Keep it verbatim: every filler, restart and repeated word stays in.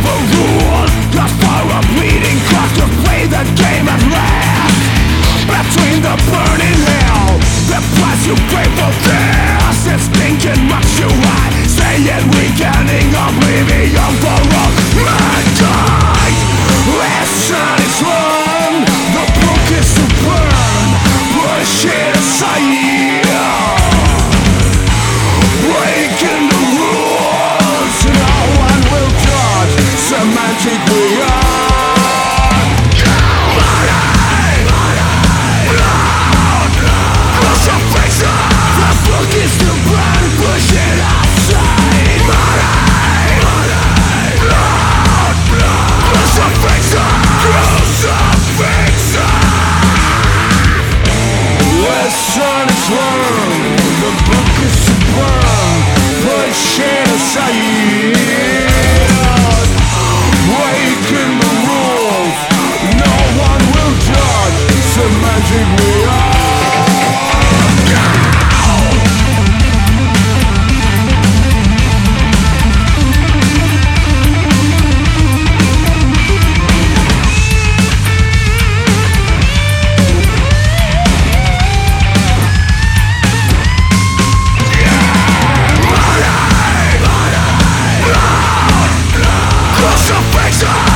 the rules, just for a bleeding cross to play the game at last. Between the burning hell, the price you pay for this is thinking much too high, saying weakening oblivion for all mankind. Listen, it's wrong, the book is to burn, push it aside. Breaking the rules, no one will judge, semantic we are. Crucifixion!